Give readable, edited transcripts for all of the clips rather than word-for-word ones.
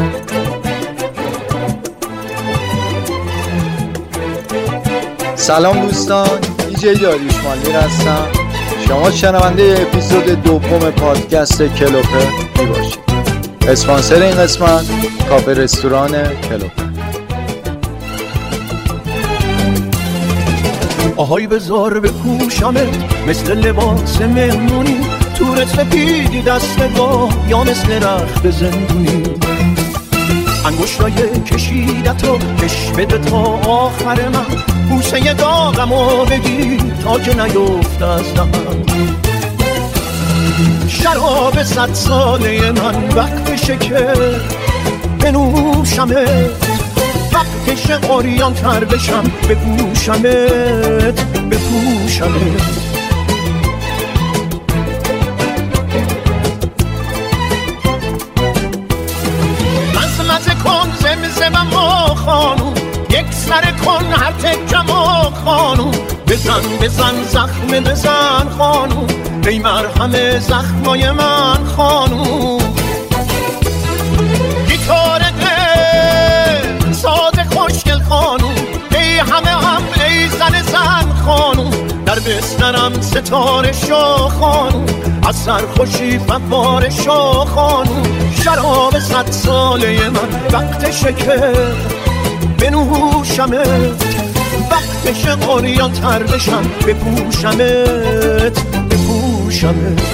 سلام دوستان، دیجی داریوش مالمیر هستم. شما شنونده اپیزود دوم پادکست کلوپه می باشید. اسپانسر این قسمت کافه رستوران کلوپه. آهای بذار بپوشمت مثل لباس مهمونی، تور سپیدی دستگاه یا مثل رخت زندونی، انگشتای کشیدتو کش بده تا آخر من، بوسه داغمو بگی تا که نیفته از دهن. شراب 100 ساله من وقتشه که بنوشمت، وقتشه عریان تر بشم بپوشمت بپوشمت. مزمزه کن زمزمم خانوم، یک سر کن هر تکم خانوم، بزن بزن زخم بزن خانوم، ای مرهم زخمای من خانوم. گیتار دل ساز خوشگل خانوم، ای همه ای زن خانوم، در بسترم ستاره شو خانوم، از سرخوشی فواره شو خانوم. شراب 100 ساله من وقتشه که بنوشمت، وقتشه عریان تر بشم بپوشمت بپوشمت.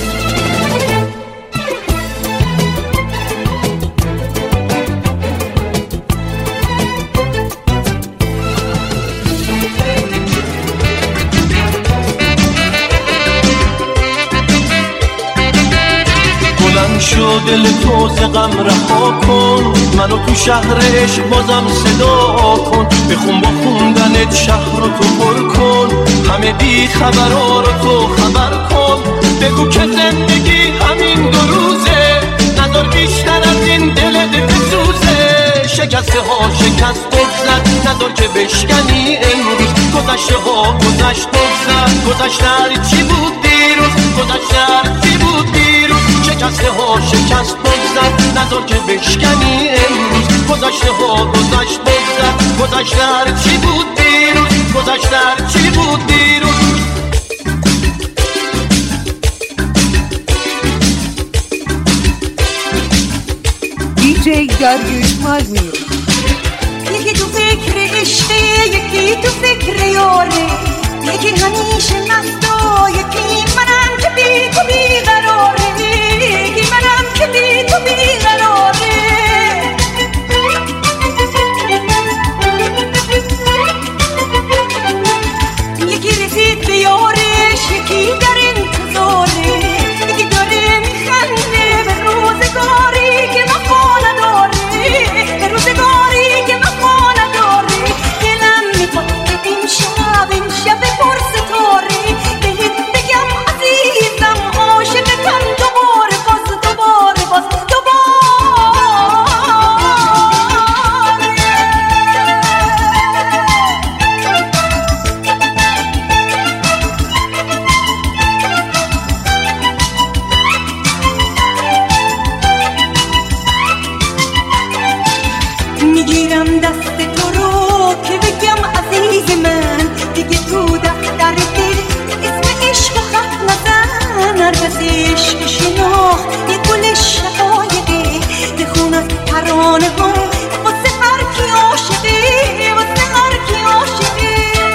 بلند شو دل تو ز غم رها کن، منو تو شهر عشق بازم صدا کن، بخون با خوندنت شهر رو تو پر کن، همه بی خبرها رو تو خبر کن، بگو که زندگی همین 2 روزه، نذار بیشتر از این دلت بسوزه. شکسته ها شکست بگذر، نذار که بشکنی امروز، گذشته ها گذشت بگذر، گذشته هر چی بود دیروز، گذشته هر چی بود دیروز. شکسته ها شکست بگذر، نذار که بشکنی امروز، گذشته ها گذشت بگذر، گذشته هر چی بود دیروز، گذشته هر چی بود دیروز. دیجی داریوش مالمیر. یکی تو فکر عشقه، یکی تو فکر یاره، یکی همیشه مستا، یکی منم که بی تو بیقراره، یکی منم که بی تو بیقراره. یکی رسید به یارش، یکی در انتظاره، یکی داره میخنده به روزگاری که وفا نداره، به روزگاری که وفا نداره. دلم میخواد که این شب پرستاره، بهت بگم عزیزم عاشقتم دوباره باز دوباره باز دوباره. میگیرم دست تو رو که بگم عزیز من، دیگه تو دفتر دل اسم عشق و خط نزن، هر کس عشق شناخت یه گل شقایقه، بخون از ترانه ها واسه هر کی عاشقه، واسه هر کی عاشقه.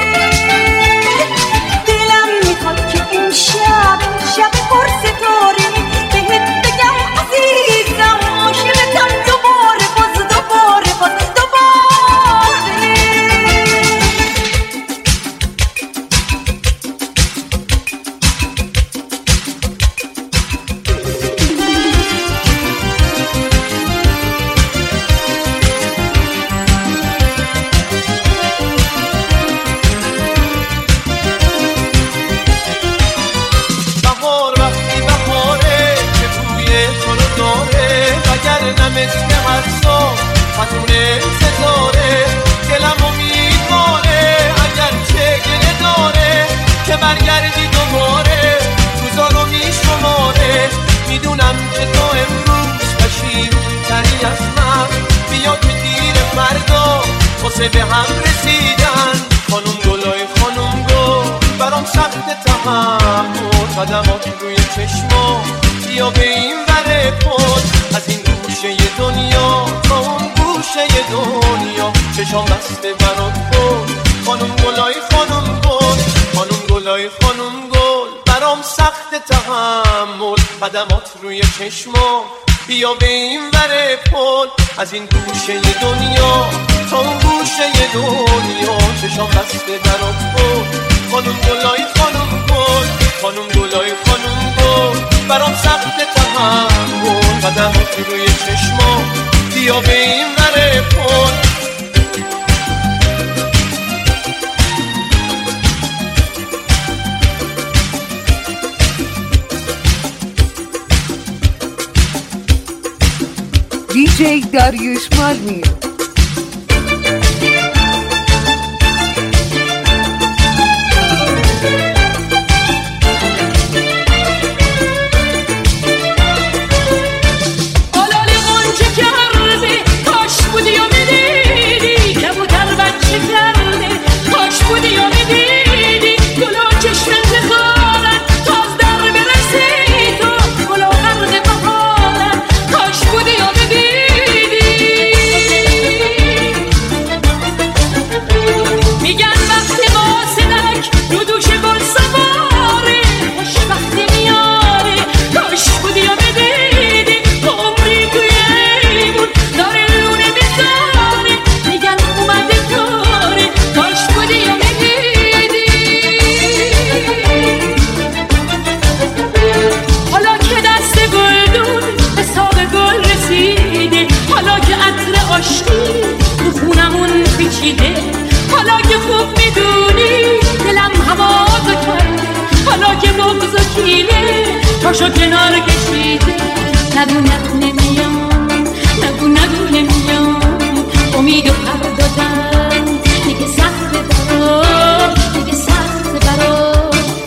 دلم میخواد که این شب پرستاره، بهت بگم عزیزم عاشقتم دوباره باز دوباره باز دوباره. بهار وقتی بهاره که توی تو رو داره، وگرنه مثل هر سال فتونه ستاره. دلم امیدواره اگر چه گله داره که برگردی دوباره، روزا رو میشماره. میدونم که تو امروز شیرون تری از من، بیاد به دیر فردا واسه به هم رسیدن. خانم گلای خانم گل برام سخت تحمل، قدمات روی چشما بیا به این ور پل، از این گوشه دنیا تا اون گوشه دنیا چشام بسته برات بود. خانم گلای خانم گل، خانم گلای خانم گل برام سخت تحمل، قدمات روی چشما بیا به این ور پل، از این گوشه دنیا تا اون گوشه دنیا چشام بسته برات بود. خانم گلای خانم گل، خانم گلای خانم گل برام سخت تحمل، قدمات روی چشما بیا به این ور پل. DJ Dariush Malmir. حالا که خوب میدونی دلم هوا تو کرده، حالا که بغض و کینه تاشو کنار کشیده. نگو نگو نمیام، نگو نگو نمیام، امید و پر دادم دیگه سخته برام، دیگه سخته برام.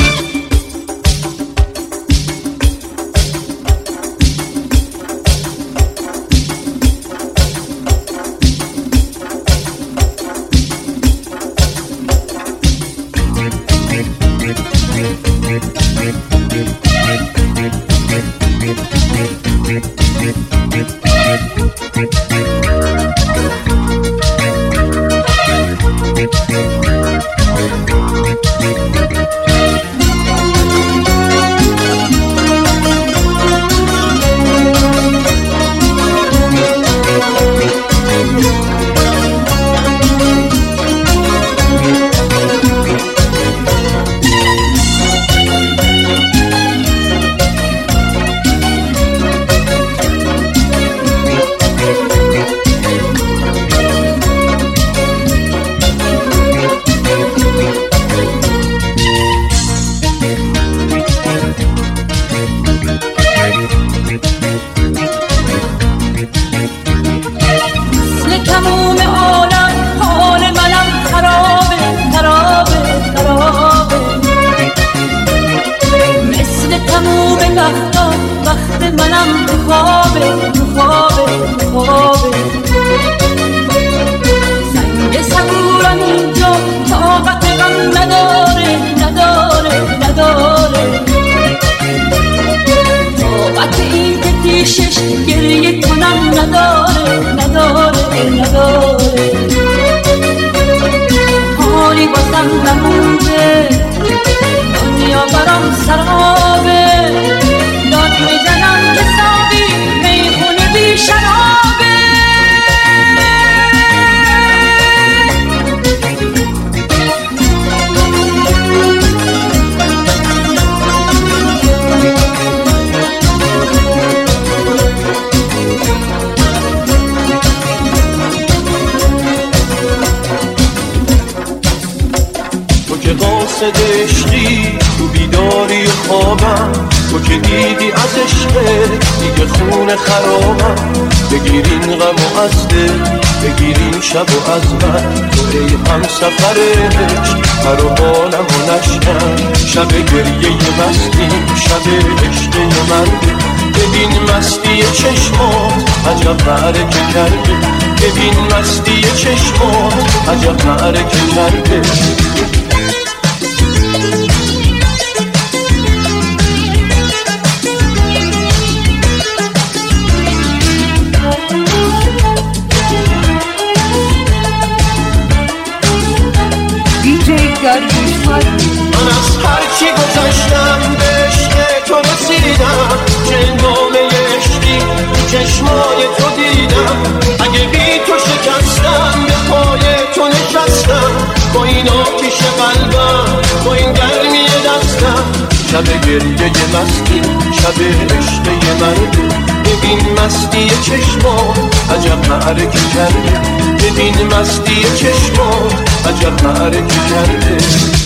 قاصد عشقی تو بیداری خوابم، تو که دیدی از عشقت دیگه خون خرابم. بگیرین غم و از دل، بگیرین شب و از من، تو ای هم سفر عشق پر و بالم و نشکن. شب گریه مستیم، شب عشق من، ببین مستی چشمات عجب معرکه کرده، ببین مستی چشمات عجب معرکه کرده. من از هرچی گذشتم به عشق تو رسیدم، چندامه عشقی چشمای تو دیدم. اگه بی تو شکستم به پای تو نشستم، با این آتیش قلبم با این گرمی دستم. شب گریه مستی شب عشق من، ببین مستی چشمات عجب معرکه کرده، ببین مستی چشمات عجب معرکه کرده.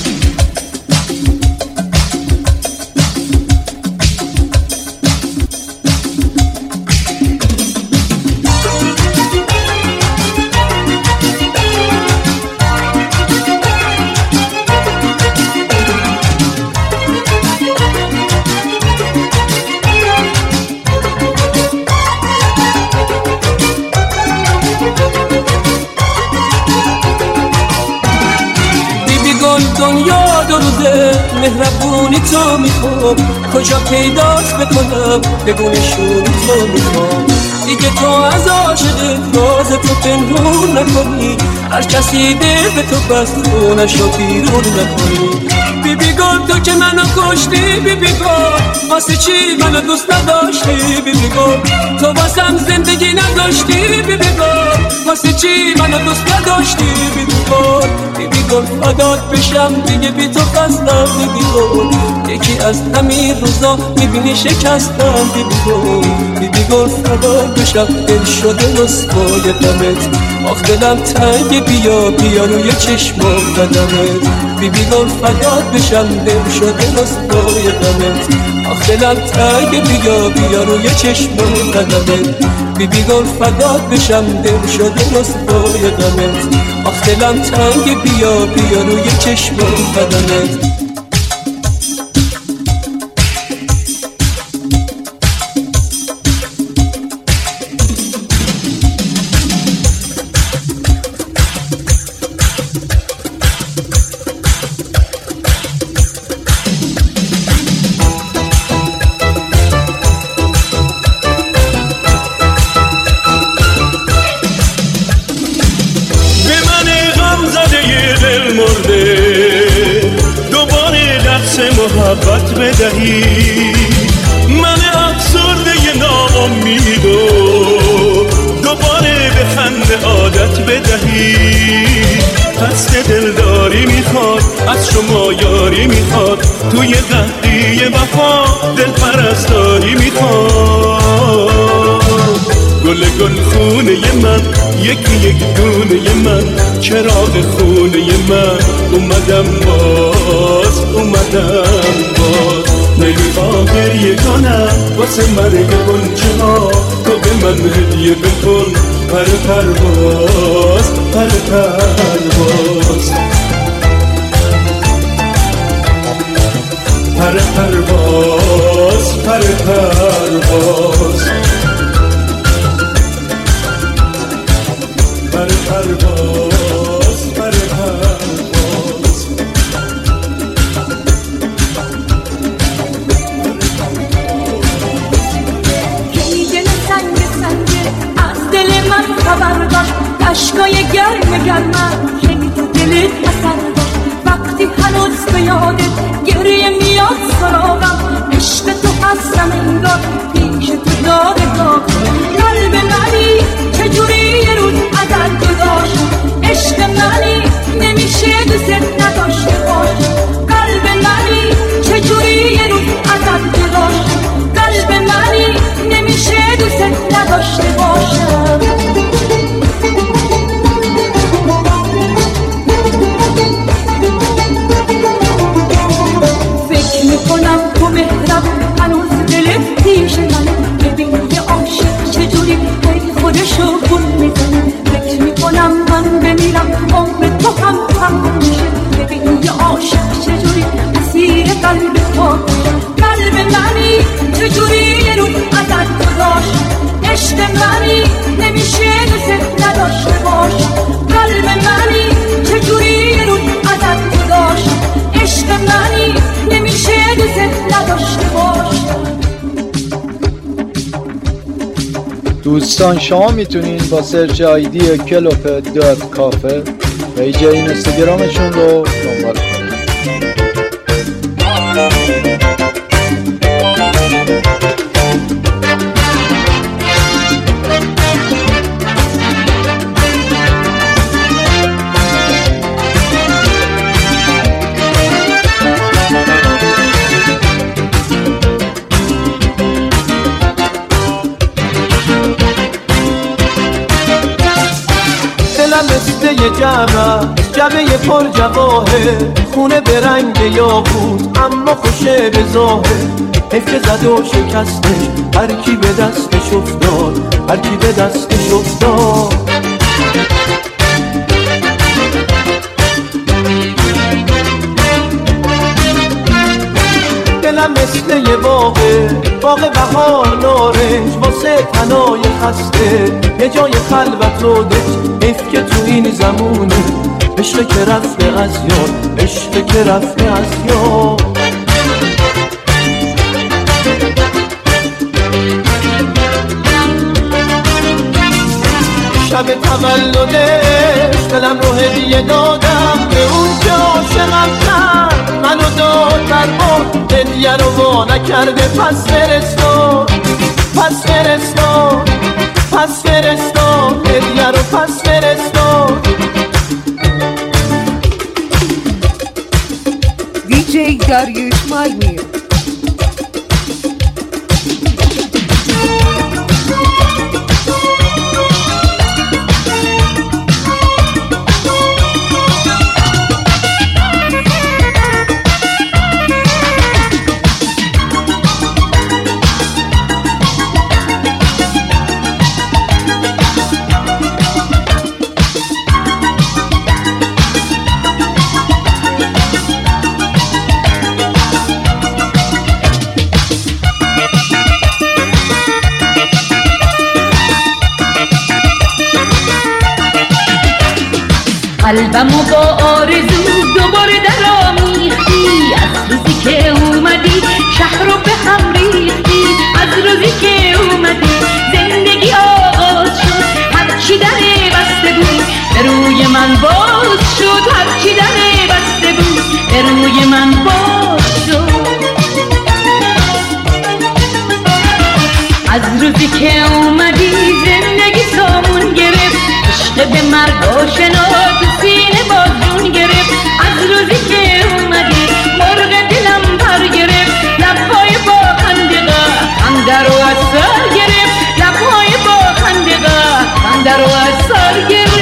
دنیا دو روزه مهربونی تو میخوام، کجا پیداست بکنم بگو نشونی تو میخوام. دیگه تو از عاشق راز تو پنهون نکنی، هر کسی دل به تو بست خونشو بیرون نکنی. بیبی گل تو که منو کشتی، بیبی گل واسه چی منو دوست نداشتی، بیبی گل تو واسم زندگی نداشتی، بیبی گل واسه چی منو دوست نداشتی، بیبی گل بیبی گل فدات بشم دیگه بی تو خستم، بیبی گل یکی از همین روزا میبینی شکستم، بیبی گل بیبی گل فدات بشم دل شده رسوای غمت، آخ دلم تنگ بیا بیا روی چشمام قدمت، بیبی گل فدات بشم دل شده رسوای غمت، آخ دلم تنگ بیا بیا روی چشمام قدمت، بیبی گل فدات بشم دل شده رسوای غمت، آخ دلم تنگ بیا بیا روی چشمام قدمت. محبت بدهی من افسرده ناامیدو، دوباره به خنده عادت بدهی. قصد دلداری میخواد از شما یاری میخواد، توی قهدی وفا دل پرستاری میخواد. گل گل خونه من یکی یک دونه من، چراغ خونه من اومدم باز نمیخوام گریه کنم واسه مرگ گنچه ها، تو به من هدیه بکن پر پرواز پر پرواز پر پرواز پر پرواز پر پرواز پر پرواز. کی دل سنگ سنگه از دل من خبر دار، اشکای گرم گرمم کی تو دلت اثر دار، وقتی هنوز به یادت گریه میاد سراغم، عشق تو هستم انگار پیش تو داغ قلب منی چجوری یه روز ازت جدا شد، عشق منی نمیشه دوست نداشته باشم، قلب منی چجوری یه روز ازت جدا شد، قلب منی نمیشه دوست نداشته باشم. فکر میکنم تو مهربون هنوز دلت پیش منه، ببین یه عاشق چجوری خودشو گل میزنه، فکر میکنم من بمیرم عمر تو هم تموم میشه، ببین یه عاشق چجوری اسیر قلب تو، قلب منی چجوری یه روز ازت عشق منی نمیشه دوست نداشته باشم قلب منی چجوری رو ازت گذاشتم عشق منی نمیشه دوست نداشته باشم. دوستان شما میتونین با سرچ آیدی کلوپه.کافه پیج اینستاگرامشون رو دنبال کنید. مثل یه جبه پر جواهر خونه به رنگ یاقوت اما خوشه به ظاهر حیف که زد و شکستش هر کی به دستش افتاد هر کی به دستش افتاد. دلم مثل یه باغ بهار نارنج واسه تنای خسته یه جای خلوت و دل حیف که تو این زمونه عشق که رفته از یاد عشق که رفته از یاد. شب تولدش دلم رو هدیه دادم به اون که عاشقم کرد منو داد در باد هدیه رو وا نکرده پس فرستاد پس فرستاد پس فرستاد هدیه رو پس فرستاد. DJ Dariush Malmir. قلبمو با آرزو دوباره در آمیختی از روزی که اومدی شهر رو به هم ریختی از روزی که اومدی زندگی آغاز شد هرچی در بسته بود به روی من باز شد هرچی در بسته بود به روی من باز شد. از روزی که اومدی زندگی سامون گرفت عشق به مرگ آشنا تو سینه بازون گرفت از روزی که اومدی مرغ دلم پر گرفت لبهای با خندقه خنده رو از سر گرفت لبهای با خندقه خنده رو از سر گرفت.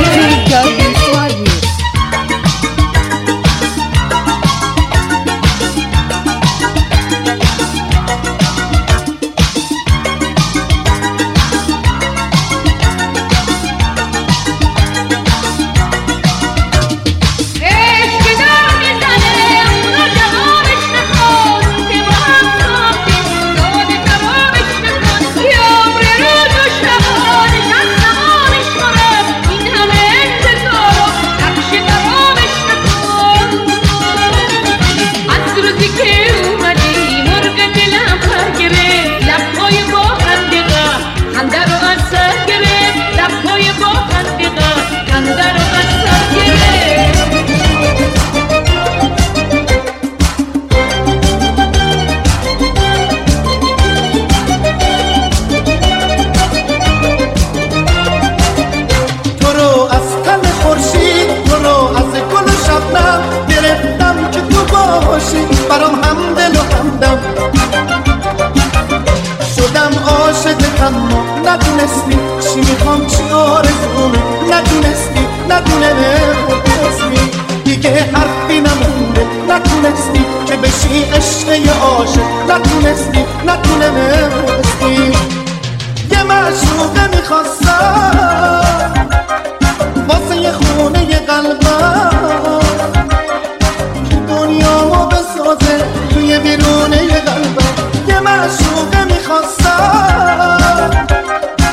ندونستی چی میخوام چی آرزومه ندونستی دیگه حرفی نمونده نتونستی که بشی عشق یه عاشق ندونستی یه معشوقه میخواستم واسه یه خونه یه قلبم که دنیامو بسازه توی بیرونه یه قلبم یه معشوقه میخواستم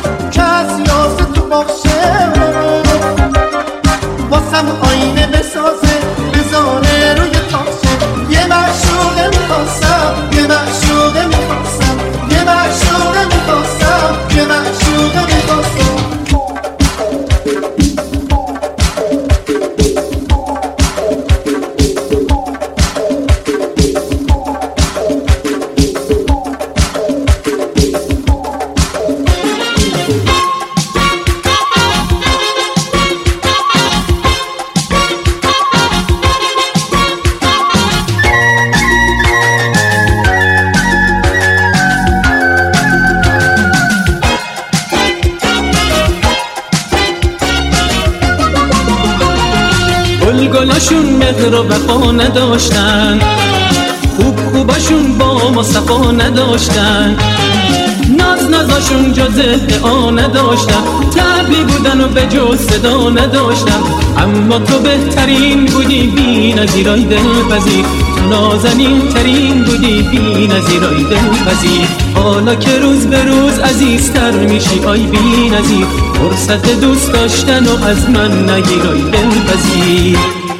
گلاشون مهر و وفا نداشتن، خوباشون با ما صفا نداشتن، نازاشون جز ادعا نداشتن، طبلی بودن و به جز صدا نداشتن. اما تو بهترین بودی بی نظیرای دلپذیر، تو نازنین ترین بودی بی نظیرای دلپذیر. حالا که روز به روز عزیزتر میشی آی بی نظیر، فرصت دوست داشتن و از من نگیرای دلپذیر.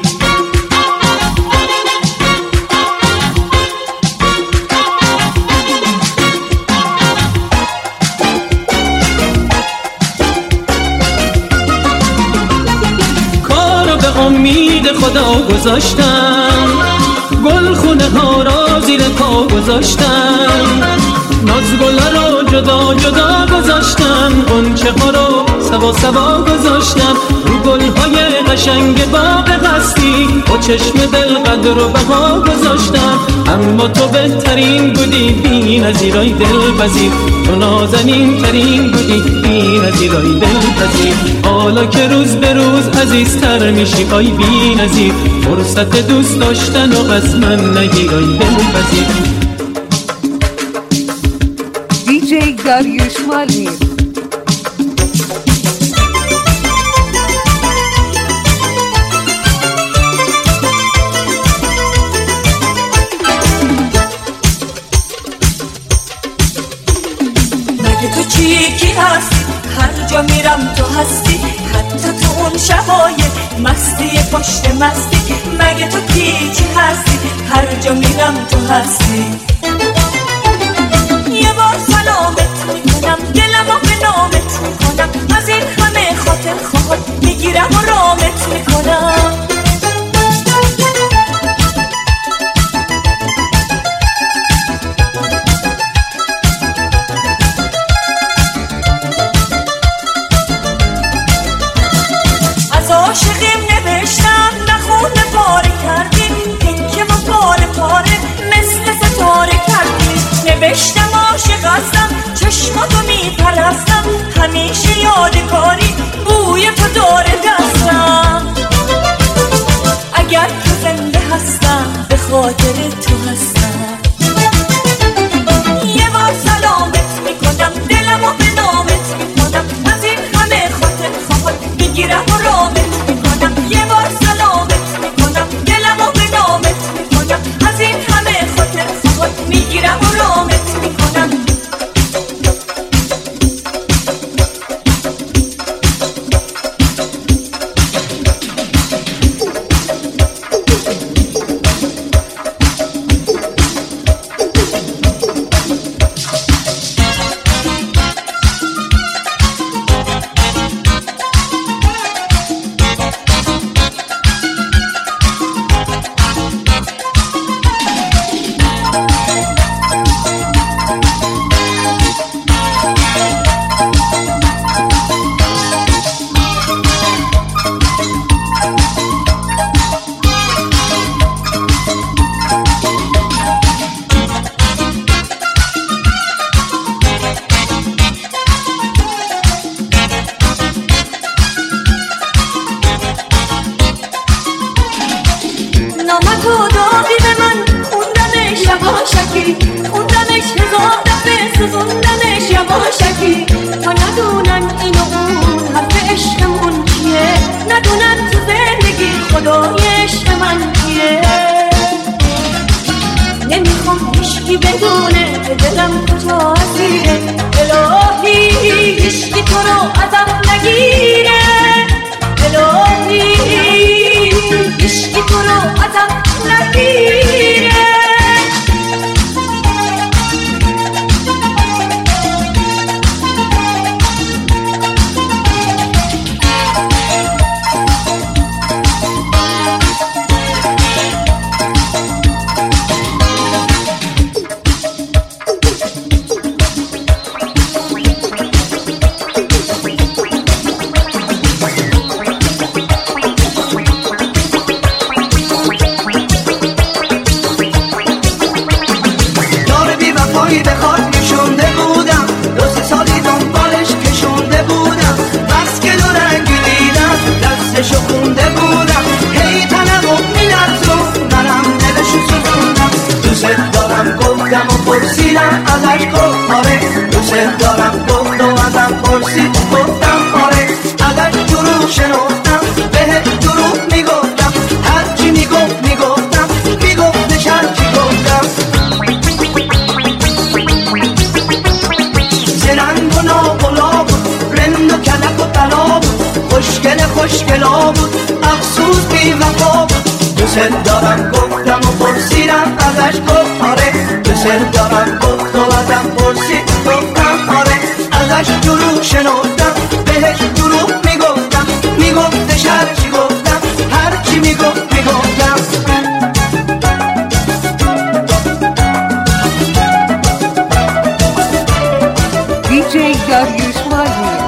امید خدا گذاشتم، گل خونه ها را زیر پا گذاشتم، نازگلا را جدا جدا گذاشتم، غنچه ها را سوا سوا گذاشتم، رو گل های قشنگ باغ قصدی با چشم دل قدر و بها گذاشتم. اما تو بهترین بودی بی نظیرای دلپذیر، تو نازنین ترین بودی بی نظیرای دلپذیر. حالا که روز به روز عزیزتر میشی آی بی نظیر، فرصت دوست داشتن و از من نگیرای دلپذیر. دیجی داریوش مالمیر. کی هستی هر جا میرم تو هستی، حتی تو اون شبای مستی پشت مستی. مگه تو کی هستی هر جا میرم تو هستی. یه بار سلامت میکنم دلمو به نامت میکنم، از این همه خاطر خواهد میگیرم و رامت میکنم. عاشقیم نوشتم نخونه پاره کردیم، این که ما پاره پاره مثل ستاره کردیم. نوشتم عاشق هستم چشماتو میپرستم، همیشه یادگاری بوی تو داره دستم. اگر تو زنده هستم به خاطر تو هستم. یه بار سلامت میکنم دلمو به نامت میکنم، از این همه خاطر خواهد میگیرم و رامت. یه بار سلامت میکنم دلمو به نامت میکنم، از این همه خاطر خواهد میگیرم و رامت میکنم. خوندمش هزار دفعه سزوندمش یواشکی، تا ندونن این و اون حرف عشقمون چیه، ندونن تو زندگی خدای عشق من کیه. نمیخوام هیچکی بدونه که دلم کجا اسیره، الهی هیچکی تو رو ازم نگیره، الهی هیچکی تو رو ازم نگیره. شنفتم به دروغ میگفتم هرچی میگفتم میگفتش هرچی گفتم زرنگ و نابلا بود رند و کلک و طلا بود خوشگلا بود افسوس بی وفا بود دوست دارم گفتم و پرسیدم ازش گفت آره دوست دارم گفت و ازم پرسید گفتم آره ازش دروغ شنفتم بهش دروغ میگفتش هرچی گفتم هرچی میگفتم DJ Dariush Malmir.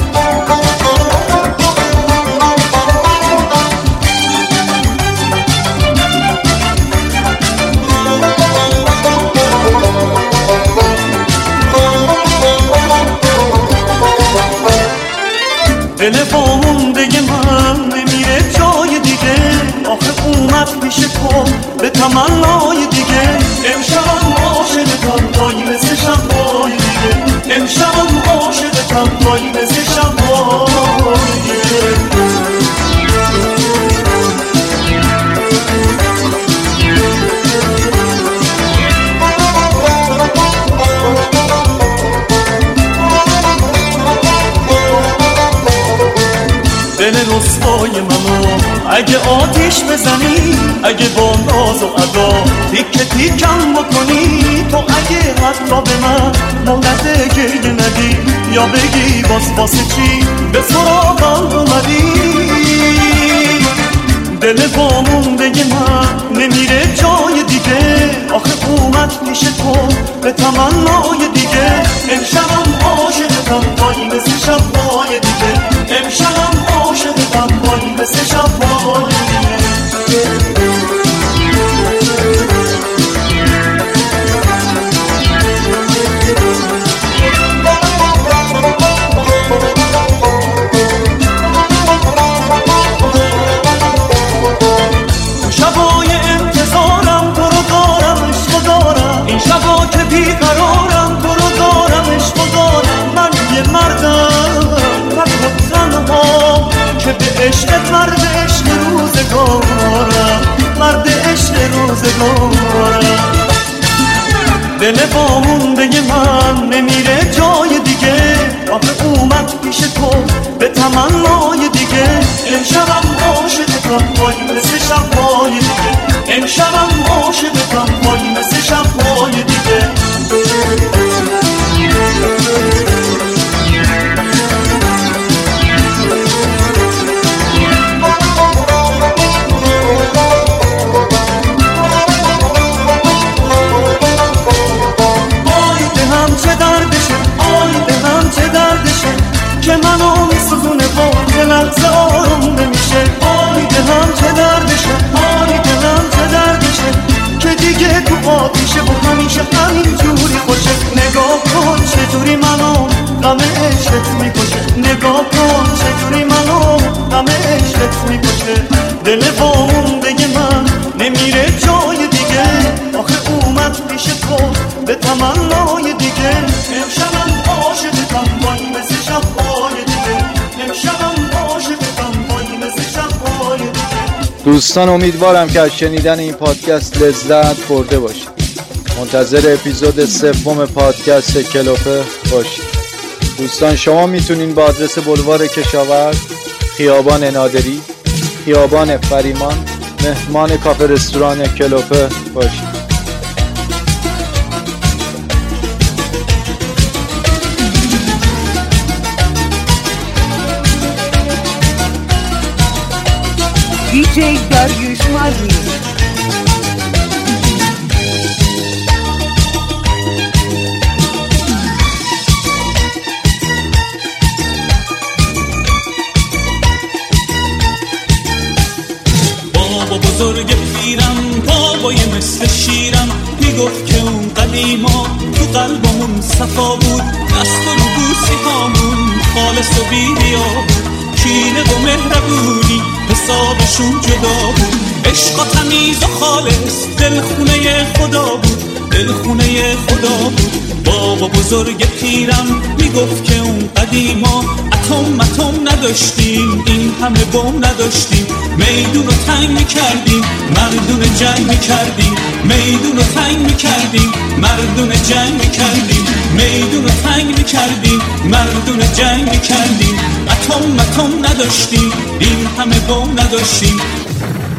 دل وامونده من نمیره جای دیگه آخه اومد پیش تو به تمنای دیگه امشبم عاشقتم پایی مثل شبای دیگه امشبم عاشقتم پایی مثل شبای دیگه دل رسوای منو اگه آتیش بزنی اگه با ناز و ادا تیکه تیکم بکنی تو اگه حتی به من مولد گریه ندی یا بگی واسه چی به سراغم اومدی دل وامونده من نمیره جای دیگه آخه اومد پیش تو به تمنای دیگه امشبم عاشقتم پایی مثل شبای دیگه امشبم عاشقتم پایی مثل شبای دیگه شبای انتظارم تو رو دارم عشق دارم این شبا که بیقرارم تو رو دارم عشق دارم من یه مردم تک و تنها که به عشقت مرد عشق روزگارم مرد عشق روزگارم دل وامونده من نمیره جای دیگه آخه اومد پیش تو به تمنای دیگه امشبم عاشقتم پایی مثل شبای دیگه امشبم عاشقتم پایی مثل شبای دیگه که منو میسوزونه با یه لحظه آروم نمیشه آی دلم چه دردشه آی دلم چه دردشه که دیگه تو آتیشه و همیشه همینجوری خوشه نگاه کن چجوری منو غم عشقت میکشه نگاه کن چجوری منو غم عشقت میکشه دل وامونده من نمیره جای دیگه آخه اومد پیش تو به تمنای دیگه امشبم عاشقتم وای مثل شب‌های دیگه امشبم عاشقتم وای مثل شب‌های دیگه دوستان امیدوارم که از شنیدن این پادکست لذت برده باشید. منتظر اپیزود 3 پادکست کلوپه باشید. دوستان شما میتونین با آدرس بولوار کشاورز، خیابان نادری، خیابان فریمان، مهمان کافه رستوران کلوپه باشید. DJ Dariush Malmir. بابا بزرگ پیرم بابای مثل شیرم میگفت که اون قدیما تو قلبمون صفا بود دست و بوسی هامون خالص و بی‌ریا بود کینه و مهربونی حسابشون جدا بود عشق و تمیز و خالص دلخونه خدا بود دلخونه خدا بود بابا بزرگ پیرم میگفت که اون قدیما اتم نداشتیم، این همه بم نداشتیم، میدون رو تنگ میکردیم، مردون جنگ میکردیم، میدون رو تنگ میکردیم، مردون جنگ میکردیم، میدون رو تنگ میکردیم، مردون جنگ میکردیم. اتم نداشتیم، این همه بم نداشتیم.